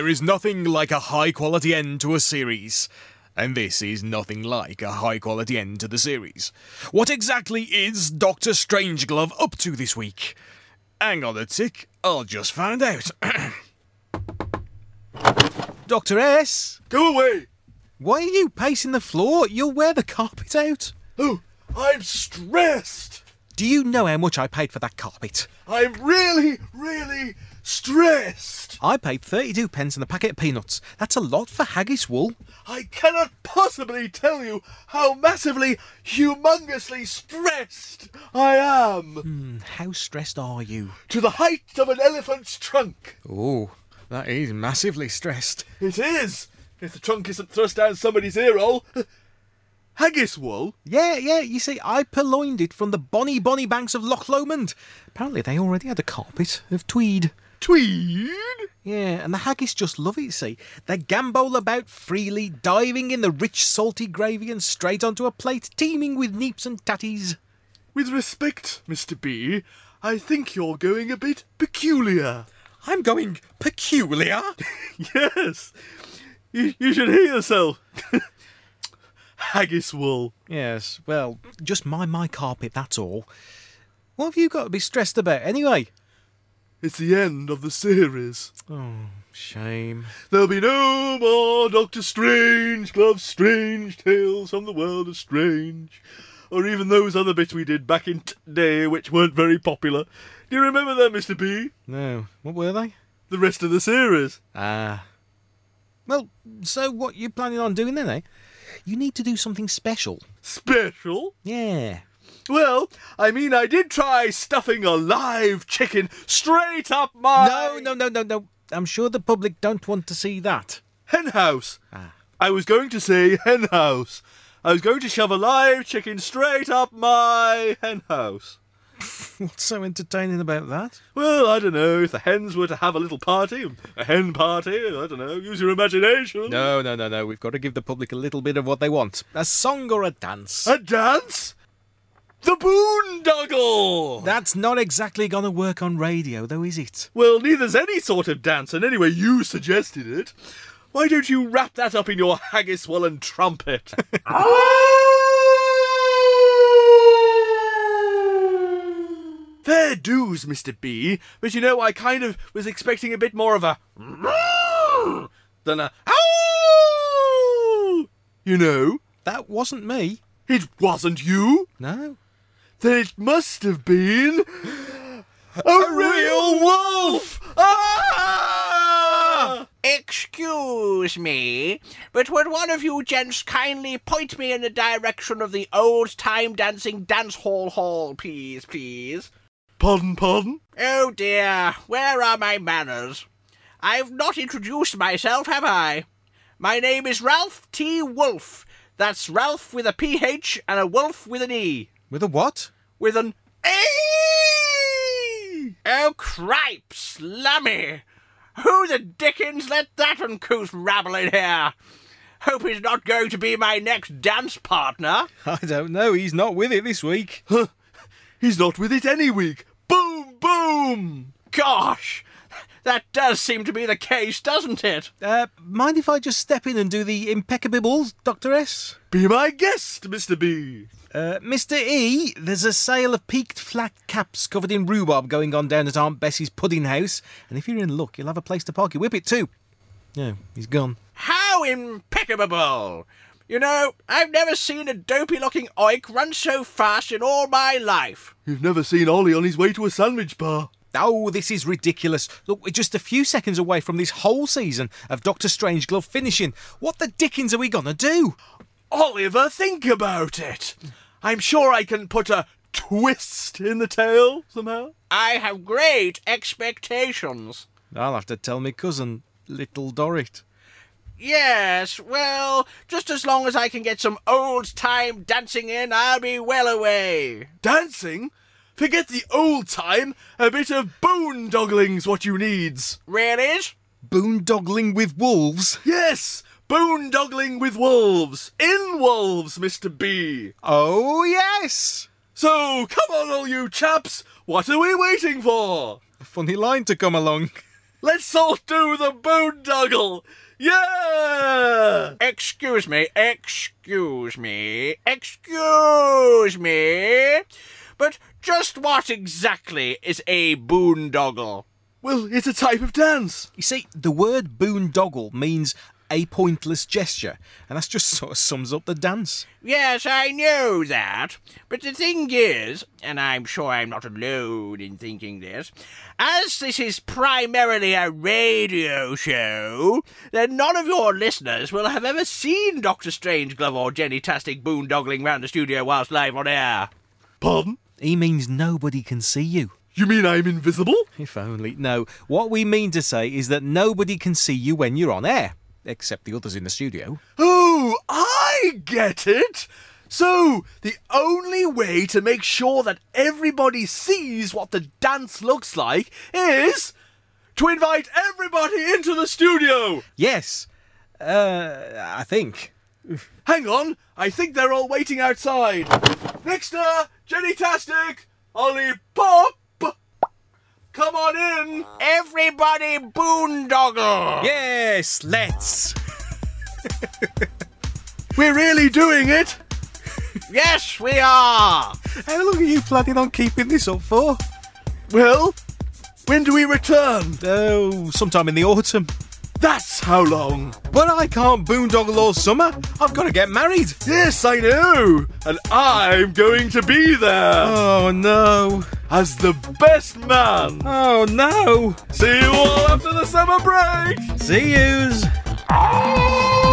There is nothing like a high-quality end to a series. And this is nothing like a high-quality end to the series. What exactly is Dr. Strangeglove up to this week? Hang on a tick, I'll just find out. Dr. S? Go away! Why are you pacing the floor? You'll wear the carpet out. Oh, I'm stressed! Do you know how much I paid for that carpet? I'm really stressed! I paid 32 pence and a packet of peanuts. That's a lot for haggis wool. I cannot possibly tell you how massively, humongously stressed I am! How stressed are you? To the height of an elephant's trunk! Oh, that is massively stressed. It is! If the trunk isn't thrust down somebody's ear hole. Haggis wool? Yeah, you see, I purloined it from the bonny banks of Loch Lomond. Apparently they already had a carpet of tweed. Tweed? Yeah, and the haggis just love it, see. They gambol about freely, diving in the rich salty gravy and straight onto a plate teeming with neeps and tatties. With respect, Mr. B, I think you're going a bit peculiar. I'm going peculiar? Yes, you should hear yourself. Haggis wool. Yes, well, just mind my carpet, that's all. What have you got to be stressed about, anyway? It's the end of the series. Oh, shame. There'll be no more Dr. Strangeglove Strange Tales from the World of Strange. Or even those other bits we did back in day which weren't very popular. Do you remember them, Mr. B? No, what were they? The rest of the series. Ah. Well, so what you planning on doing then, eh? You need to do something special. Special? Yeah. Well, I mean, I did try stuffing a live chicken straight up my... No. I'm sure the public don't want to see that. Henhouse. Ah. I was going to say henhouse. I was going to shove a live chicken straight up my henhouse. What's so entertaining about that? Well, I don't know, if the hens were to have a little party, a hen party, I don't know, use your imagination. No. We've got to give the public a little bit of what they want. A song or a dance. A dance? The boondoggle! That's not exactly going to work on radio, though, is it? Well, neither's any sort of dance, and anyway, you suggested it. Why don't you wrap that up in your haggis wool and trumpet? Fair dues, Mr. B, but you know, I kind of was expecting a bit more of a than a you know. That wasn't me. It wasn't you? No. Then it must have been a real wolf! Ah! Excuse me, but would one of you gents kindly point me in the direction of the old-time dancing dance hall, please? Pardon? Oh dear, where are my manners? I've not introduced myself, have I? My name is Ralph T. Wolf. That's Ralph with a PH and a Wolf with an E. With a what? With an E! Oh, cripes, lummy! Who the dickens let that uncouth rabble in here? Hope he's not going to be my next dance partner. I don't know. He's not with it this week. Huh. He's not with it any week. Boom, boom! Gosh, that does seem to be the case, doesn't it? Mind if I just step in and do the impeccables, Dr. S? Be my guest, Mr. B. Mr. E, there's a sale of peaked flat caps covered in rhubarb going on down at Aunt Bessie's pudding house, and if you're in luck, you'll have a place to park your whippet too. No, he's gone. How impeccable! You know, I've never seen a dopey-looking oik run so fast in all my life. You've never seen Ollie on his way to a sandwich bar. Oh, this is ridiculous. Look, we're just a few seconds away from this whole season of Dr. Strangeglove finishing. What the dickens are we gonna do? Oliver, think about it. I'm sure I can put a twist in the tale somehow. I have great expectations. I'll have to tell me cousin, Little Dorrit. Yes, well, just as long as I can get some old-time dancing in, I'll be well away. Dancing? Forget the old time. A bit of boondoggling's what you needs. Really? Boondoggling with wolves? Yes, boondoggling with wolves. In wolves, Mr. B. Oh, yes! So, come on, all you chaps. What are we waiting for? A funny line to come along. Let's all do the boondoggle! Yeah! Excuse me. But just what exactly is a boondoggle? Well, it's a type of dance. You see, the word boondoggle means a pointless gesture, and that just sort of sums up the dance. Yes, I know that. But the thing is, and I'm sure I'm not alone in thinking this, as this is primarily a radio show, then none of your listeners will have ever seen Dr. Strangeglove or Jenny-tastic boondoggling round the studio whilst live on air. Pardon? He means nobody can see you. You mean I'm invisible? If only. No, what we mean to say is that nobody can see you when you're on air, except the others in the studio. Oh, I get it! So, the only way to make sure that everybody sees what the dance looks like is to invite everybody into the studio! Yes, I think. Hang on, I think they're all waiting outside. Nixter, Jenny-tastic, Ollie Pop! Come on in! Everybody boondoggle! Yes, let's. We're really doing it! Yes, we are! How long are you planning on keeping this up for? Well, when do we return? Oh, sometime in the autumn. That's how long. But I can't boondoggle all summer. I've got to get married. Yes, I know. And I'm going to be there. Oh, no. As the best man. Oh, no. See you all after the summer break. See yous.